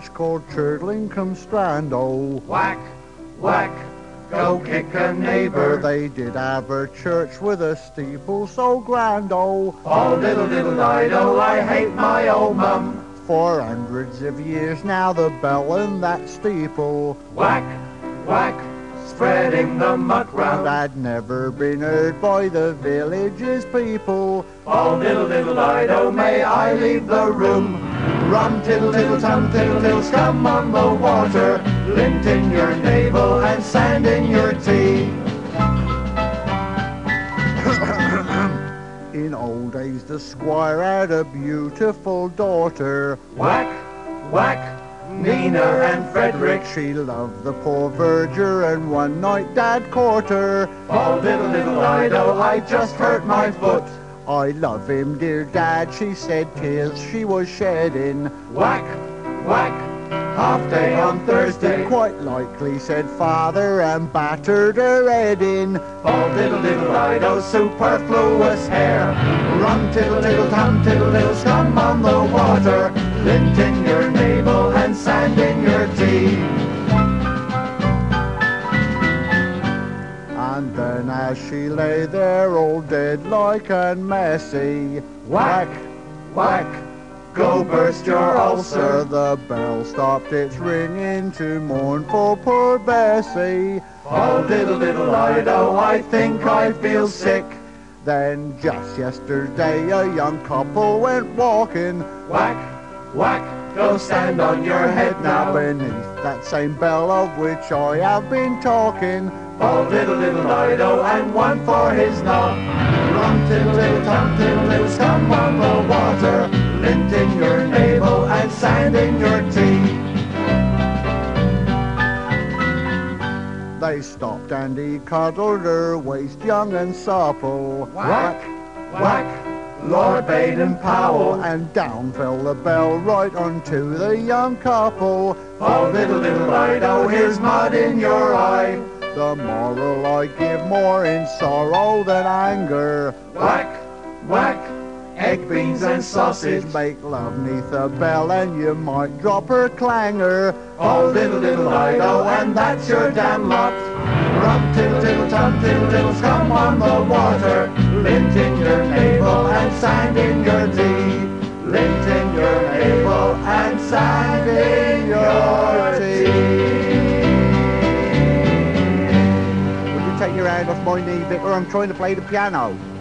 village called Churdlingham Strand, oh. Whack, whack, go kick a neighbour. They did have a church with a steeple so grand, oh. Oh, little, little Dido, I hate my old mum. For hundreds of years now the bell in that steeple, whack, whack, spreading the muck round, had never been heard by the village's people. Oh, little, little Dido, may I leave the room? Rum, tiddle, tiddle, tum, tiddle, tiddle, scum on the water, lint in your navel and sand in your tea. In old days the squire had a beautiful daughter, whack, whack, Nina and Frederick. She loved the poor verger and one night Dad caught her. Oh, little, little Dido, I just hurt my foot. I love him, dear Dad, she said, tears she was shedding. Whack, whack, half day on Thursday. Quite likely, said Father, and battered her head in. Oh, little, little Dido, superfluous hair. Rum, tiddle, tiddle, tum, tiddle, tiddle, scum on the water, lint in your navel and sand in your tea. And then as she lay there all dead like and messy, whack, whack, go burst your ulcer. The bell stopped its ringing to mourn for poor Bessie. Oh, little, little Dido, I think I feel sick. Then just yesterday a young couple went walking, whack, whack, go stand on your head now. Beneath that same bell of which I have been talking. Oh, little, little Dido, and one for his knob. Rum, tiddle, tiddle, tum, tiddle, tiddle, scum on the water, lint in your navel and sand in your tea. They stopped and he cuddled her waist young and supple. Whack, whack, Lord Baden-Powell. And down fell the bell right onto the young couple. Oh, little, little Dido, here's mud in your eye. The moral I give more in sorrow than anger. Whack, whack, egg, beans and sausage. Make love neath a bell and you might drop her clangor. Oh, little, little Dido, and that's your damn lot. Rum, tiddle, tiddle, tum, tiddle, tiddle, scum on the water, lint in your navel and sand in your tea. Lint in your navel and sand in your tea. Take your hand off my knee, Vicar, I'm trying to play the piano.